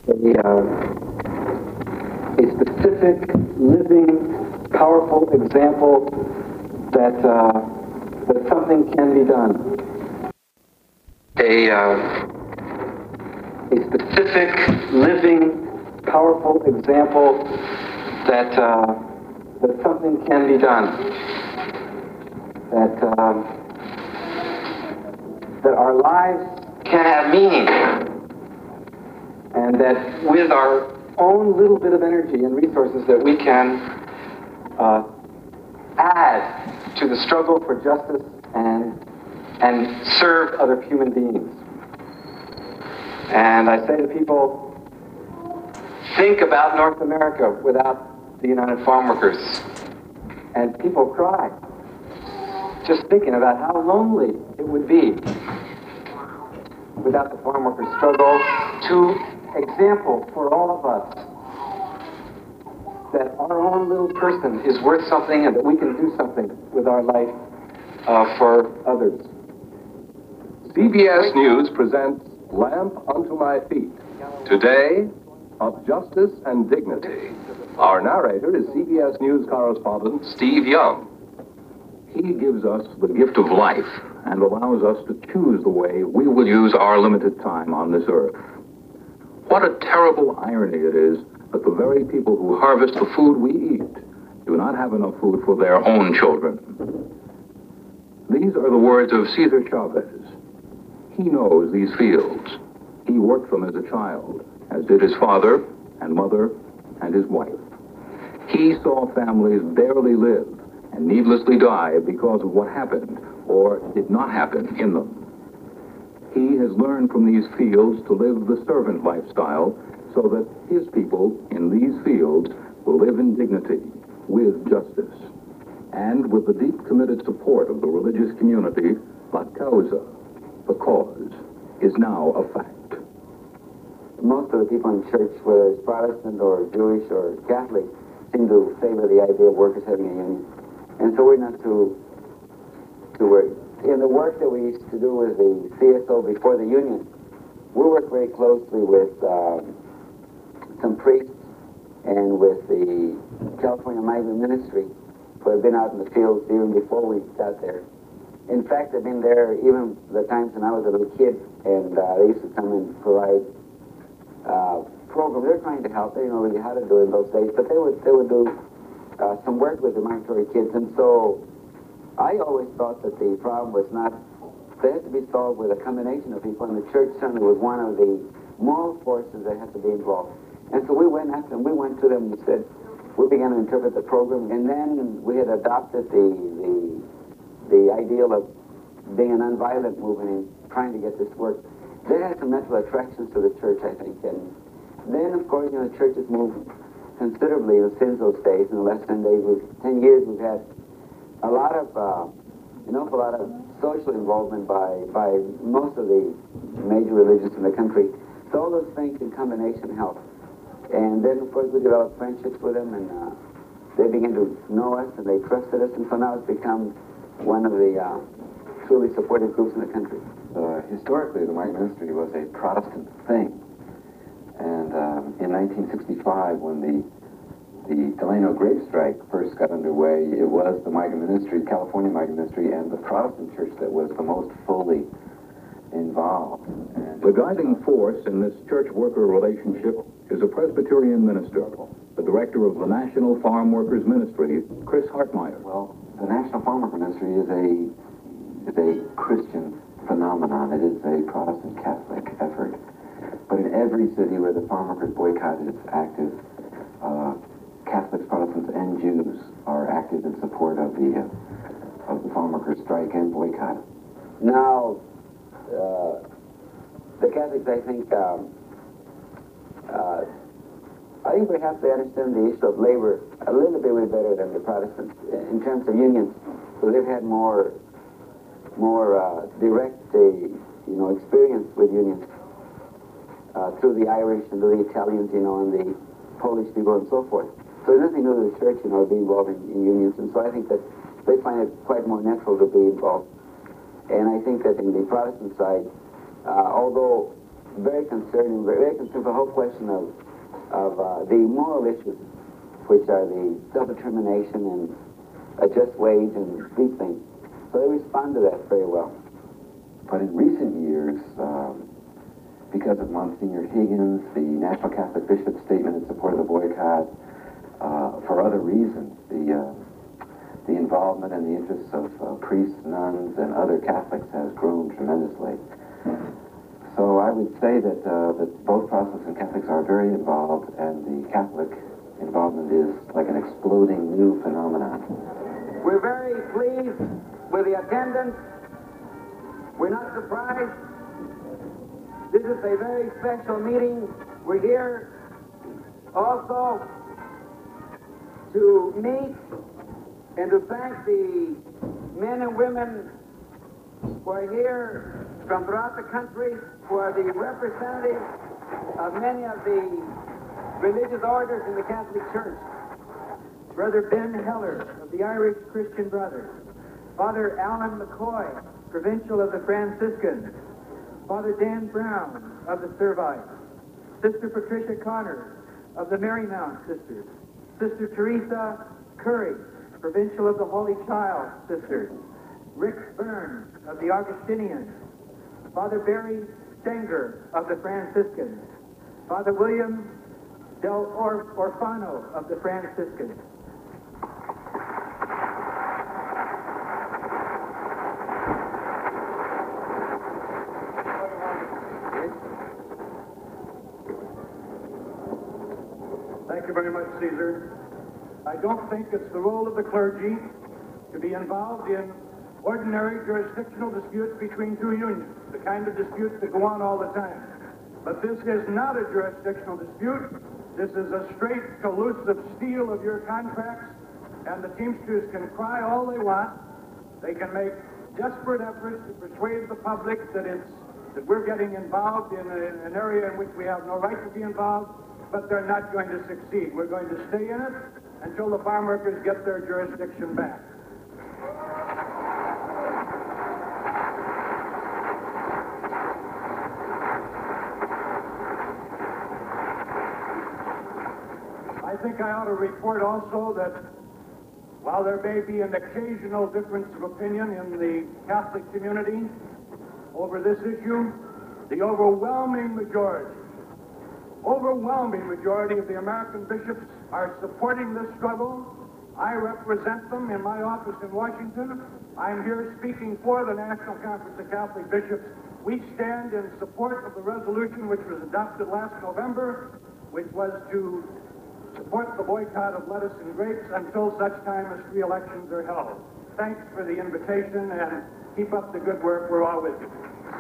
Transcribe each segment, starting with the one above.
a specific, living, powerful example that something can be done. A specific, living, powerful example that something can be done. That our lives can have meaning, and that with our own little bit of energy and resources that we can add to the struggle for justice and serve other human beings. And I say to people, think about North America without the United Farm Workers. And people cry, just thinking about how lonely it would be without the farm workers' struggle, to example for all of us that our own little person is worth something and that we can do something with our life for others. CBS News presents Lamp Unto My Feet. Today, of justice and dignity. Our narrator is CBS News correspondent Steve Young. He gives us the gift of life and allows us to choose the way we will use our limited time on this earth. What a terrible irony it is that the very people who harvest the food we eat do not have enough food for their own children. These are the words of Cesar Chavez. He knows these fields. He worked them as a child, as did his father and mother and his wife. He saw families barely live and needlessly die because of what happened or did not happen in them. He has learned from these fields to live the servant lifestyle so that his people in these fields will live in dignity, with justice, and with the deep committed support of the religious community. La causa, the cause, is now a fact. Most of the people in church, whether it's Protestant or Jewish or Catholic, seem to favor the idea of workers having a union. And so we're not too worried. In the work that we used to do with the CSO before the union, we worked very closely with some priests and with the California Migrant Ministry, who had been out in the fields even before we got there. In fact, they've been there even the times when I was a little kid, and they used to come and provide programs. They're trying to help. They didn't know really how to do it in those days, but they would do some work with the migratory kids. And so I always thought that the problem was not, they had to be solved with a combination of people, and the church certainly was one of the moral forces that had to be involved. And so we went after them. We went to them and said, we began to interpret the program, and then we had adopted the ideal of being a nonviolent movement and trying to get this work. That had some natural attractions to the church, I think. And then, of course, the church has moved considerably since those days. In the last 10 years, we've had a lot of, a lot of social involvement by most of the major religions in the country. So all those things in combination help. And then, of course, we developed friendships with them, and they began to know us, and they trusted us, and so now it's become one of the truly supported groups in the country. Historically, the Migrant Ministry was a Protestant thing. And in 1965, when the Delano grape strike first got underway, it was the Migrant Ministry, California Migrant Ministry, and the Protestant church that was the most fully involved. And the guiding force in this church-worker relationship is a Presbyterian minister, the director of the National Farm Workers Ministry, Chris Hartmeyer. Well, the National Farm Worker Ministry is a Christian phenomenon. It is a Protestant Catholic effort. But in every city where the farm workers boycott is active, Catholics, Protestants, and Jews are active in support of the farm workers strike and boycott. Now, the Catholics, I think perhaps they understand the issue of labor a little bit better than the Protestants in terms of unions, so they've had more direct, experience with unions through the Irish and the Italians, and the Polish people and so forth. So there's nothing new to the church, to be involved in unions, and so I think that they find it quite more natural to be involved. And I think that in the Protestant side, although very concerned for the whole question of the moral issues, which are the self-determination and a just wage and these things. So they respond to that very well. But in recent years, because of Monsignor Higgins, the National Catholic Bishop's statement in support of the boycott, for other reasons, the involvement and the interests of priests, nuns, and other Catholics has grown tremendously. So I would say that both Protestants and Catholics are very involved, and the Catholic involvement is like an exploding new phenomenon. We're very pleased with the attendance. We're not surprised. This is a very special meeting. We're here also to meet and to thank the men and women who are here from throughout the country, who are the representatives of many of the religious orders in the Catholic Church. Brother Ben Heller of the Irish Christian Brothers, Father Alan McCoy, Provincial of the Franciscans, Father Dan Brown of the Servites, Sister Patricia Connor of the Marymount Sisters, Sister Teresa Curry, Provincial of the Holy Child Sisters, Rick Byrne of the Augustinians, Father Barry Stenger of the Franciscans, Father William Del Orfano of the Franciscans. Thank you very much, Caesar. I don't think it's the role of the clergy to be involved in ordinary jurisdictional disputes between two unions, the kind of disputes that go on all the time. But this is not a jurisdictional dispute. This is a straight, collusive steal of your contracts, and the Teamsters can cry all they want. They can make desperate efforts to persuade the public that we're getting involved in an area in which we have no right to be involved, but they're not going to succeed. We're going to stay in it until the farm workers get their jurisdiction back. I think I ought to report also that while there may be an occasional difference of opinion in the Catholic community over this issue, the overwhelming majority of the American bishops are supporting this struggle. I represent them in my office in Washington. I'm here speaking for the National Conference of Catholic Bishops. We stand in support of the resolution which was adopted last November, which was to support the boycott of lettuce and grapes until such time as free elections are held. Thanks for the invitation, and keep up the good work. We're all with you.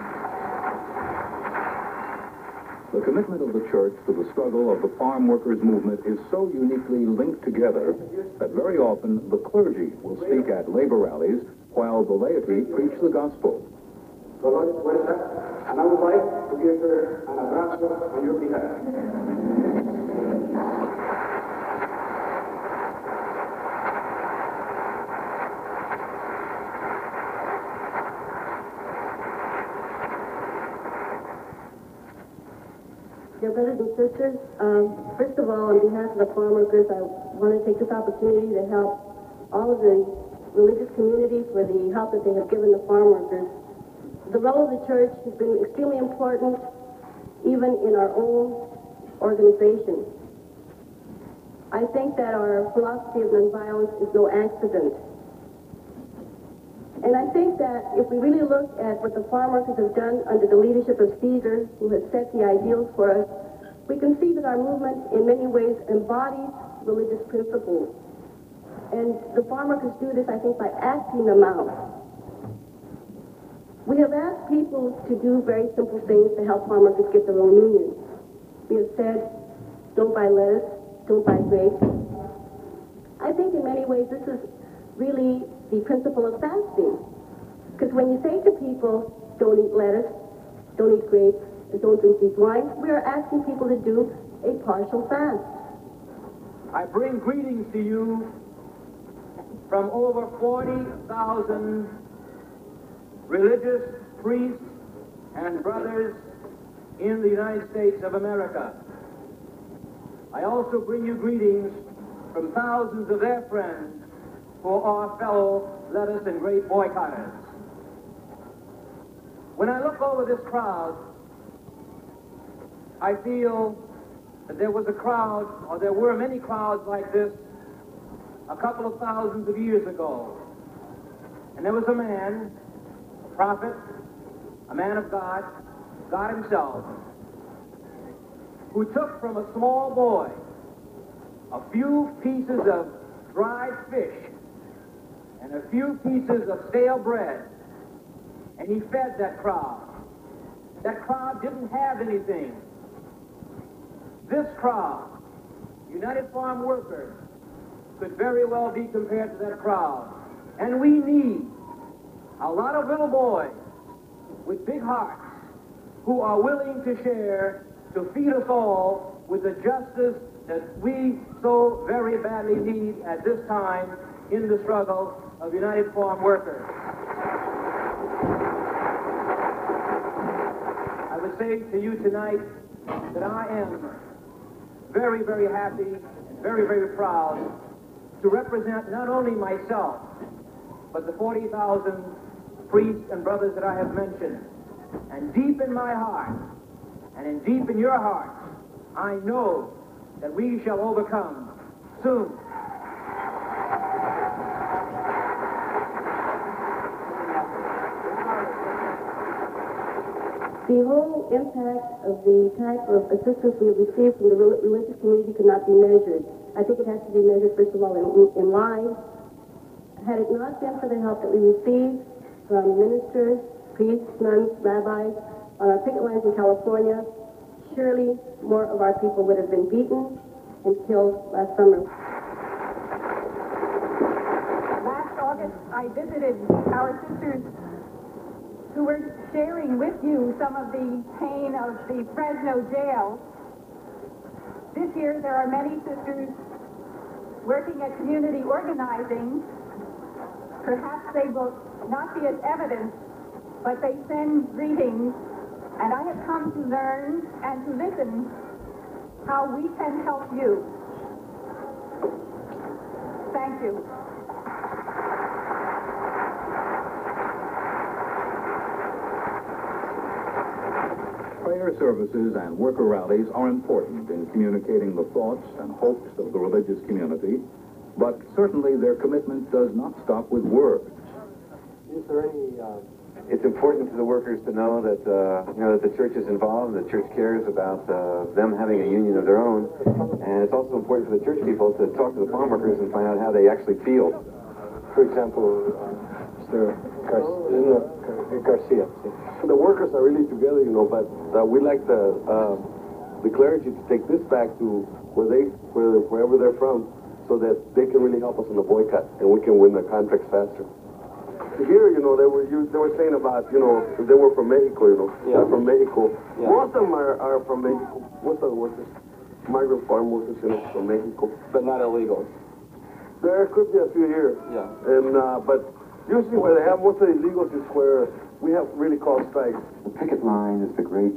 The commitment of the Church to the struggle of the farm workers' movement is so uniquely linked together that very often the clergy will speak at labor rallies while the laity preach the gospel. And I would like to give her an abrazo on your behalf. Dear brothers and sisters, first of all, on behalf of the farm workers, I want to take this opportunity to help all of the religious community for the help that they have given the farm workers. The role of the church has been extremely important, even in our own organization. I think that our philosophy of nonviolence is no accident. And I think that if we really look at what the farm workers have done under the leadership of Caesar, who has set the ideals for us, we can see that our movement in many ways embodies religious principles. And the farm workers do this, I think, by acting them out. We have asked people to do very simple things to help farm workers get their own unions. We have said, don't buy lettuce, don't buy grapes. I think in many ways this is really the principle of fasting. Because when you say to people, don't eat lettuce, don't eat grapes, and don't drink these wines, we are asking people to do a partial fast. I bring greetings to you from over 40,000 religious priests and brothers in the United States of America. I also bring you greetings from thousands of their friends who are fellow lettuce and grape boycotters. When I look over this crowd, I feel that there was a crowd, or there were many crowds like this a couple of thousands of years ago. And there was a man, a prophet, a man of God, God himself, who took from a small boy a few pieces of dried fish and a few pieces of stale bread, and he fed that crowd. That crowd didn't have anything. This crowd, United Farm Workers, could very well be compared to that crowd. And we need a lot of little boys with big hearts who are willing to share, to feed us all with the justice that we so very badly need at this time in the struggle of United Farm Workers. I would say to you tonight that I am very, very happy and very, very proud to represent not only myself, but the 40,000 priests and brothers that I have mentioned. And deep in my heart, and deep in your heart, I know that we shall overcome soon. The whole impact of the type of assistance we have received from the religious community could not be measured. I think it has to be measured, first of all, in lives. Had it not been for the help that we received from ministers, priests, nuns, rabbis, on our picket lines in California, surely more of our people would have been beaten and killed last summer. Last August, I visited our sisters who were sharing with you some of the pain of the Fresno jail. This year, there are many sisters working at community organizing. Perhaps they will not be as evident, but they send greetings, and I have come to learn and to listen how we can help you. Thank you. Prayer services and worker rallies are important in communicating the thoughts and hopes of the religious community, but certainly their commitment does not stop with words. Is there any? It's important to the workers to know that that the church is involved, the church cares about them having a union of their own, and it's also important for the church people to talk to the farm workers and find out how they actually feel. For example, Mr. Garcia. The workers are really together, but we like the clergy to take this back to wherever they're from, so that they can really help us in the boycott and we can win the contracts faster. Here, they were saying about, if they were from Mexico, from Mexico. Yeah. Most of them are from Mexico. Most of the workers, migrant farm workers, from Mexico. But not illegal. There could be a few here. Yeah. And but usually where they have most of the illegals is where we have really called strikes. The picket line is the great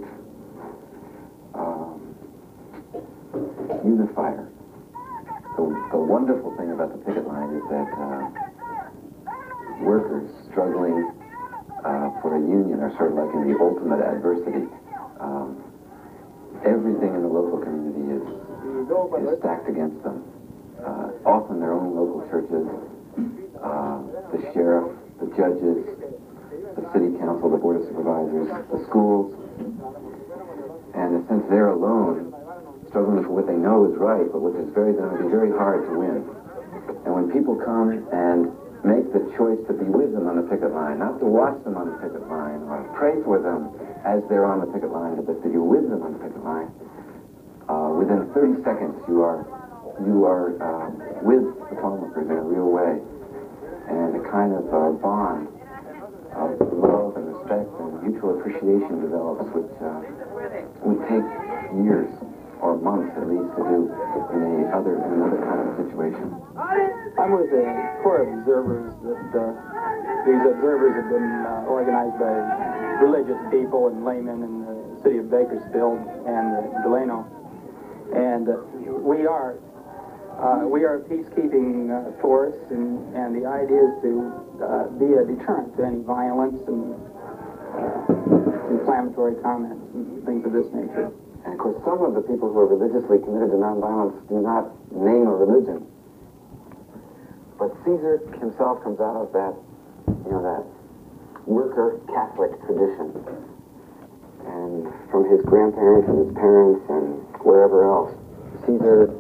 unifier. The wonderful thing about the picket line is that workers struggling for a union are sort of like in the ultimate adversity. Everything in the local community is stacked against them. Often their own local churches, the sheriff, the judges, the city council, the board of supervisors, the schools. And since they're alone, struggling for what they know is right, but which is going to be very hard to win. And when people come and make the choice to be with them on the picket line, not to watch them on the picket line or pray for them as they're on the picket line, but that you're with them on the picket line, within 30 seconds you are with the farm workers in a real way. And a kind of bond of love and respect and mutual appreciation develops, which would take years or months at least to do in another kind of situation. I'm with a corps of observers that these observers have been organized by religious people and laymen and city of Bakersfield and Delano. And we are a peacekeeping force, and the idea is to be a deterrent to any violence and inflammatory comments and things of this nature. And of course, some of the people who are religiously committed to nonviolence do not name a religion. But Caesar himself comes out of that, that worker Catholic tradition. And from his grandparents and his parents and wherever else, Caesar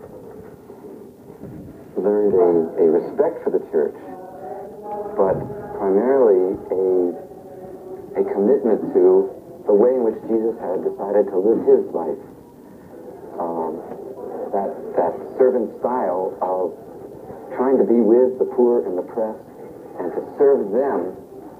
learned a respect for the church, but primarily a commitment to the way in which Jesus had decided to live his life. That servant style of trying to be with the poor and the oppressed and to serve them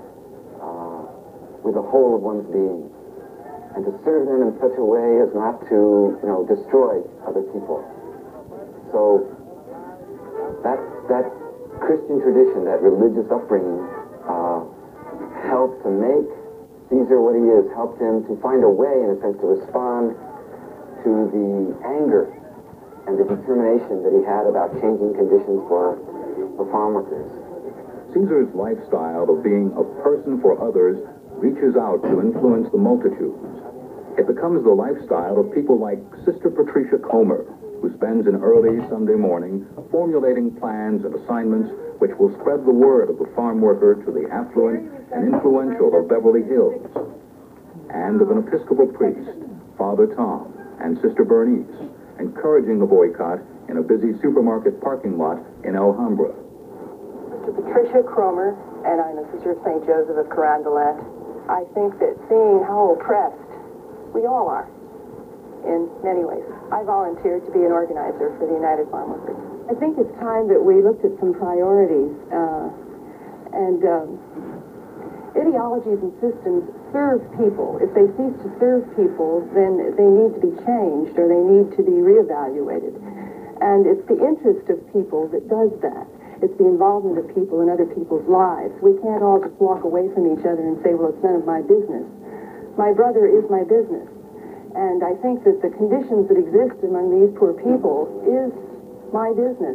with the whole of one's being, and to serve them in such a way as not to, destroy other people. So that Christian tradition, that religious upbringing, helped to make Caesar what he is, helped him to find a way, in a sense, to respond to the anger and the determination that he had about changing conditions for farm workers. Caesar's lifestyle of being a person for others reaches out to influence the multitudes. It becomes the lifestyle of people like Sister Patricia Comer, who spends an early Sunday morning formulating plans and assignments which will spread the word of the farm worker to the affluent and influential of Beverly Hills, and of an Episcopal priest, Father Tom, and Sister Bernice, encouraging the boycott in a busy supermarket parking lot in Alhambra. Sister Patricia Cromer, and I'm a Sister of St. Joseph of Carondelet. I think that seeing how oppressed we all are, in many ways, I volunteered to be an organizer for the United Farm Workers. I think it's time that we looked at some priorities, and ideologies and systems serve people. If they cease to serve people, then they need to be changed or they need to be reevaluated. And it's the interest of people that does that. It's the involvement of people in other people's lives. We can't all just walk away from each other and say, well, it's none of my business. My brother is my business. And I think that the conditions that exist among these poor people is my business.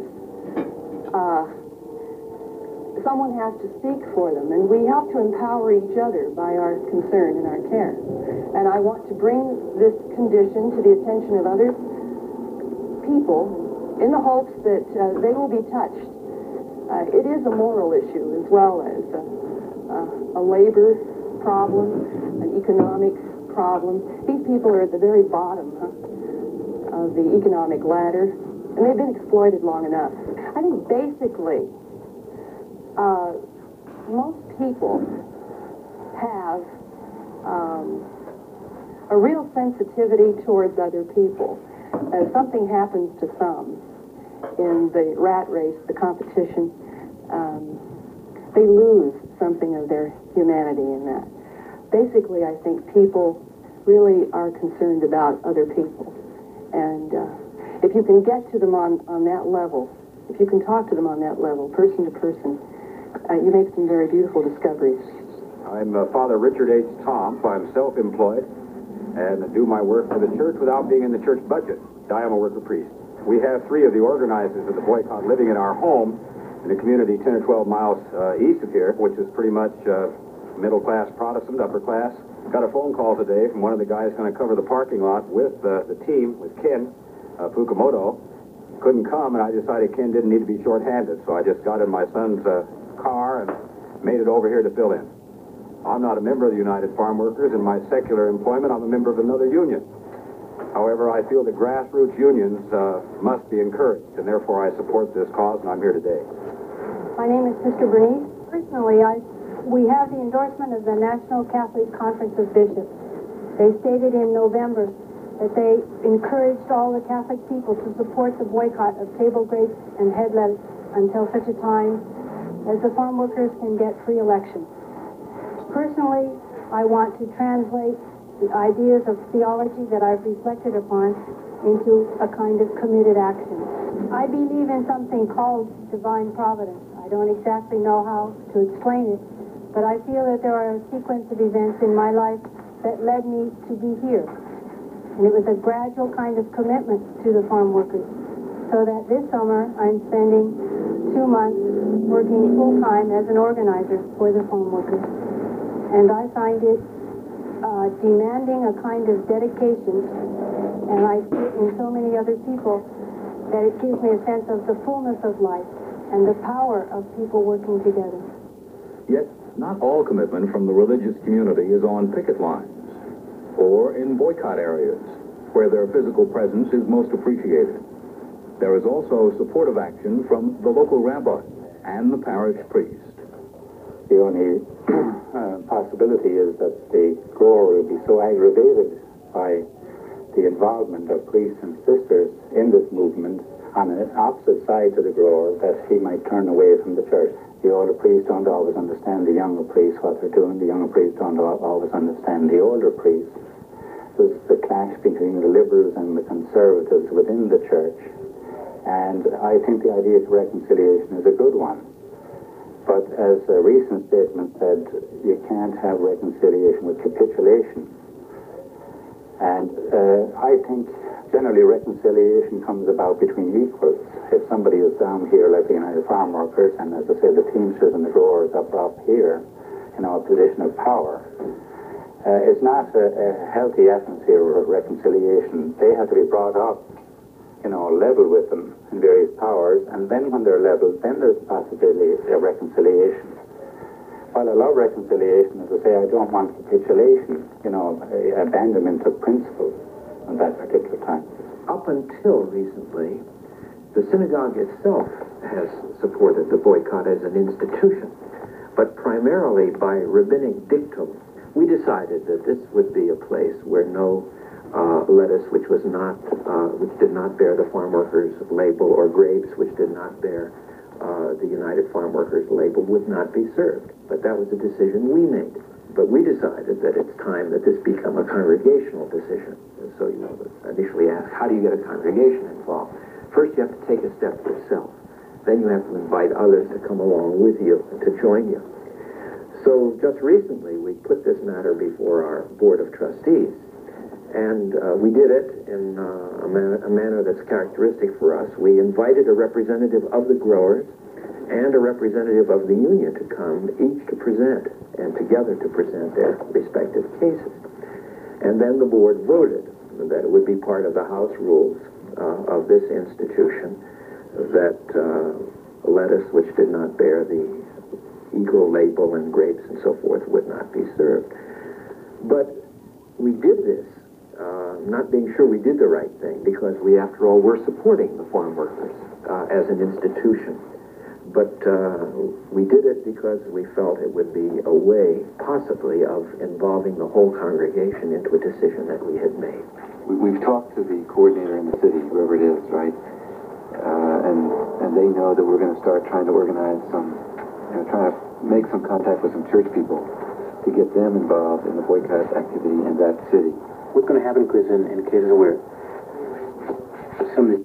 Someone has to speak for them, and we have to empower each other by our concern and our care. And I want to bring this condition to the attention of other people in the hopes that they will be touched. It is a moral issue as well as a labor problem, an economic problem. These people are at the very bottom of the economic ladder, and they've been exploited long enough. I think basically most people have a real sensitivity towards other people. Something happens to some in the rat race, the competition, they lose something of their humanity in that. Basically, I think people really are concerned about other people. And if you can get to them on that level, if you can talk to them on that level, person to person, you make some very beautiful discoveries. I'm Father Richard H. Tomp. I'm self-employed and do my work for the church without being in the church budget. I am a worker priest. We have three of the organizers of the boycott living in our home in a community 10 or 12 miles east of here, which is pretty much middle-class Protestant, upper class. Got a phone call today from one of the guys going to cover the parking lot with the team, with Ken Fukumoto. Couldn't come, and I decided Ken didn't need to be short-handed, so I just got in my son's car and made it over here to fill in. I'm not a member of the United Farm Workers. In my secular employment, I'm a member of another union. However, I feel that grassroots unions must be encouraged, and therefore I support this cause, and I'm here today. My name is Sister Bernice. Personally, we have the endorsement of the National Catholic Conference of Bishops. They stated in November that they encouraged all the Catholic people to support the boycott of table grapes and head lettuce until such a time as the farm workers can get free elections. Personally, I want to translate the ideas of theology that I've reflected upon into a kind of committed action. I believe in something called divine providence. I don't exactly know how to explain it, but I feel that there are a sequence of events in my life that led me to be here. And it was a gradual kind of commitment to the farm workers. So that this summer I'm spending 2 months working full-time as an organizer for the farm workers. And I find it demanding a kind of dedication, and I see it in so many other people, that it gives me a sense of the fullness of life and the power of people working together. Yet, not all commitment from the religious community is on picket lines or in boycott areas where their physical presence is most appreciated. There is also supportive action from the local rabbi and the parish priest. The only possibility is that the grower will be so aggravated by the involvement of priests and sisters in this movement on an opposite side to the grower that he might turn away from the church. The older priests don't always understand the younger priests, what they're doing. The younger priests don't always understand the older priests. There's the clash between the liberals and the conservatives within the church. And I think the idea of reconciliation is a good one. But as a recent statement said, you can't have reconciliation with capitulation. And I think generally reconciliation comes about between equals. If somebody is down here like the United Farm Workers, and as I say, the Teamsters and the growers up here, a position of power, it's not a healthy atmosphere of reconciliation. They have to be brought up, level with them in various powers, and then when they're leveled, then there's the possibility of reconciliation. While I love reconciliation, as I say, I don't want capitulation, abandonment of principle at that particular time. Up until recently, the synagogue itself has supported the boycott as an institution, but primarily by rabbinic dictum. We decided that this would be a place where no lettuce which did not bear the farm workers label, or grapes which did not bear the United Farm Workers label, would not be served. But that was a decision we made. But we decided that it's time that this become a congregational decision. And so initially asked, how do you get a congregation involved? First you have to take a step yourself. Then you have to invite others to come along with you, to join you. So just recently we put this matter before our Board of Trustees. And we did it in a manner that's characteristic for us. We invited a representative of the growers and a representative of the union to come, each to present, and together to present their respective cases. And then the board voted that it would be part of the house rules of this institution that lettuce which did not bear the Eagle label and grapes and so forth would not be served. But we did this not being sure we did the right thing, because we, after all, were supporting the farm workers as an institution. But we did it because we felt it would be a way, possibly, of involving the whole congregation into a decision that we had made. We've talked to the coordinator in the city, whoever it is, right? And they know that we're going to start trying to organize trying to make some contact with some church people to get them involved in the boycott activity in that city. What's going to happen, Chris, in cases where somebody...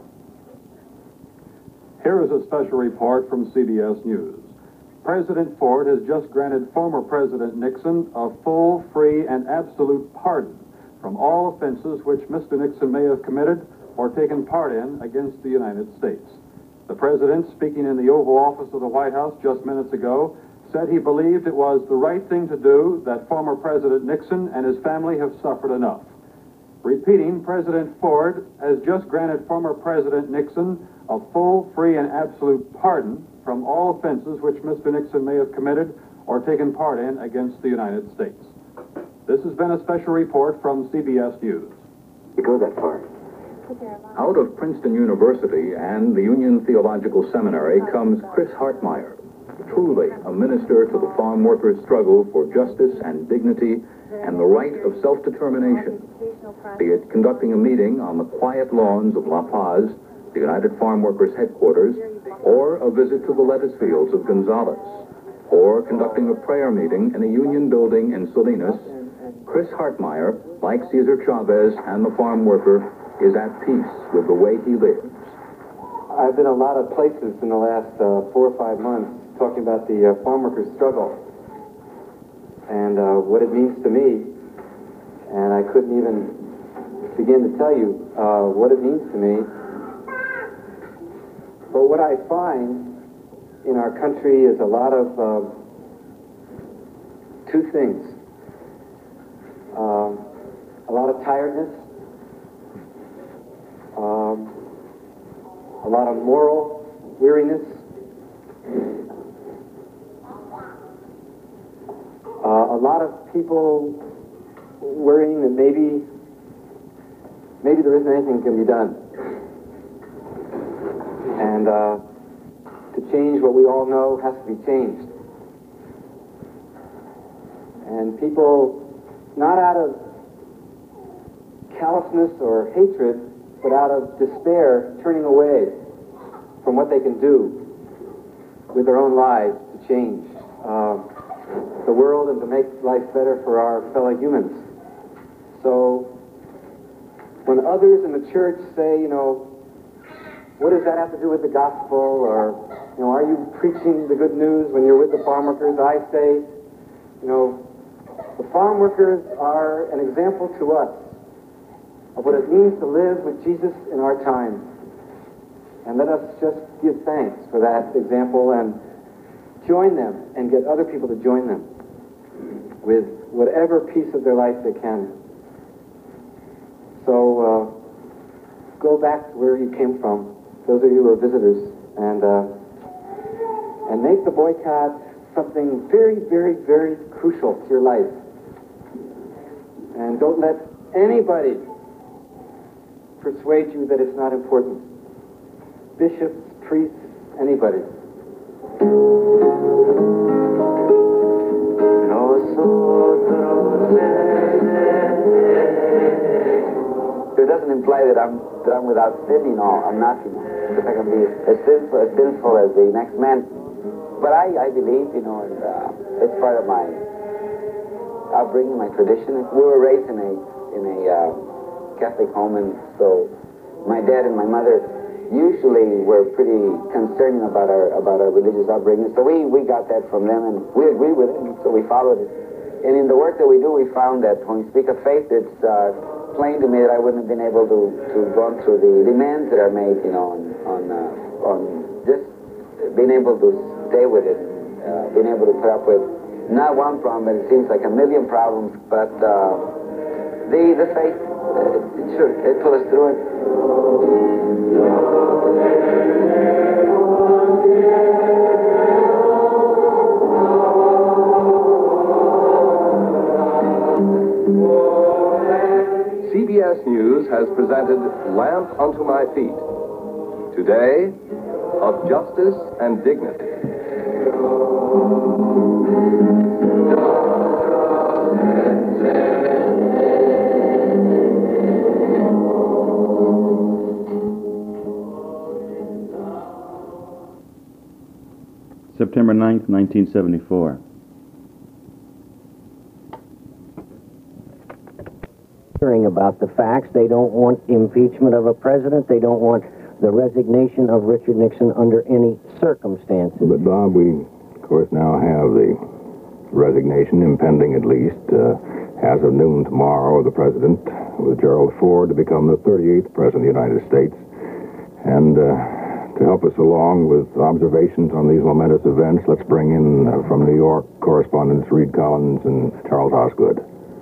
Here is a special report from CBS News. President Ford has just granted former President Nixon a full, free, and absolute pardon from all offenses which Mr. Nixon may have committed or taken part in against the United States. The President, speaking in the Oval Office of the White House just minutes ago, said he believed it was the right thing to do, that former President Nixon and his family have suffered enough. Repeating, President Ford has just granted former President Nixon a full, free, and absolute pardon from all offenses which Mr. Nixon may have committed or taken part in against the United States. This has been a special report from CBS News. You go that far. Out of Princeton University and the Union Theological Seminary comes Chris Hartmeyer, truly a minister to the farm workers' struggle for justice and dignity and the right of self-determination, be it conducting a meeting on the quiet lawns of La Paz, the United Farm Workers headquarters, or a visit to the lettuce fields of Gonzales, or conducting a prayer meeting in a union building in Salinas. Chris Hartmeyer, like Cesar Chavez and the farm worker, is at peace with the way he lives. I've been a lot of places in the last 4 or 5 months talking about the farm workers' struggle and what it means to me And I couldn't even begin to tell you what it means to me. But what I find in our country is a lot of two things. A lot of tiredness, a lot of moral weariness, a lot of people worrying that maybe there isn't anything that can be done. And to change what we all know has to be changed. And people, not out of callousness or hatred, but out of despair, turning away from what they can do with their own lives to change the world and to make life better for our fellow humans. So when others in the church say, what does that have to do with the gospel? Or, are you preaching the good news when you're with the farm workers? I say, the farm workers are an example to us of what it means to live with Jesus in our time. And let us just give thanks for that example and join them and get other people to join them with whatever piece of their life they can. So go back to where you came from, those of you who are visitors, and make the boycott something very, very, very crucial to your life. And don't let anybody persuade you that it's not important. Bishops, priests, anybody. It doesn't imply that I'm without sin, I'm not, that I can be as sinful as the next man. But I believe, and it's part of my upbringing, my tradition. We were raised in a Catholic home, and so my dad and my mother usually were pretty concerned about our religious upbringing. So we got that from them, and we agreed with it, and so we followed it. And in the work that we do, we found that when we speak of faith, it's plain to me that I wouldn't have been able to go through the demands that are made, on just being able to stay with it, being able to put up with not one problem, but it seems like a million problems. But the faith, it pulled us through it. CBS News has presented Lamp Unto My Feet. Today, of justice and dignity. September 9th, 1974. Hearing about the facts, they don't want impeachment of a president. They don't want the resignation of Richard Nixon under any circumstances. But, Bob, we, of course, now have the resignation impending at least as of noon tomorrow of the president, with Gerald Ford to become the 38th president of the United States. And to help us along with observations on these momentous events, let's bring in from New York correspondents Reed Collins and Charles Osgood.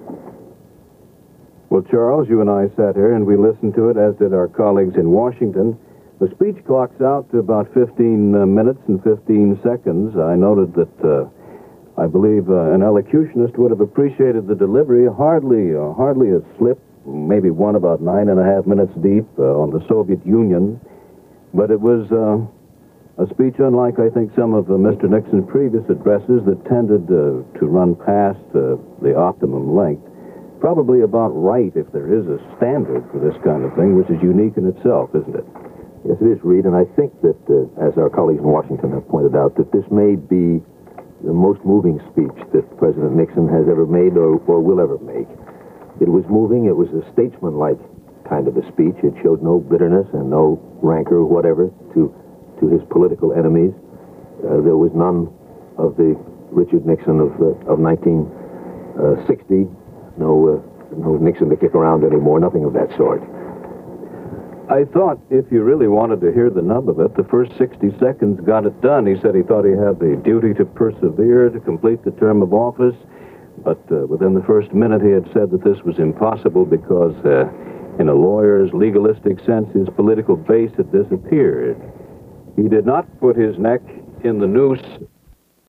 Well, Charles, you and I sat here and we listened to it, as did our colleagues in Washington. The speech clock's out to about 15 minutes and 15 seconds. I noted that I believe an elocutionist would have appreciated the delivery. Hardly a slip, maybe one about 9.5 minutes deep on the Soviet Union. But it was a speech unlike, I think, some of Mr. Nixon's previous addresses that tended to run past the optimum length. Probably about right, if there is a standard for this kind of thing, which is unique in itself, isn't it? Yes, it is, Reed, and I think that, as our colleagues in Washington have pointed out, that this may be the most moving speech that President Nixon has ever made or will ever make. It was moving. It was a statesman-like kind of a speech. It showed no bitterness and no rancor or whatever to his political enemies. There was none of the Richard Nixon of 1960. No no Nixon to kick around anymore, nothing of that sort. I thought if you really wanted to hear the nub of it, the first 60 seconds got it done. He said he thought he had the duty to persevere, to complete the term of office, but within the first minute he had said that this was impossible because, in a lawyer's legalistic sense, his political base had disappeared. He did not put his neck in the noose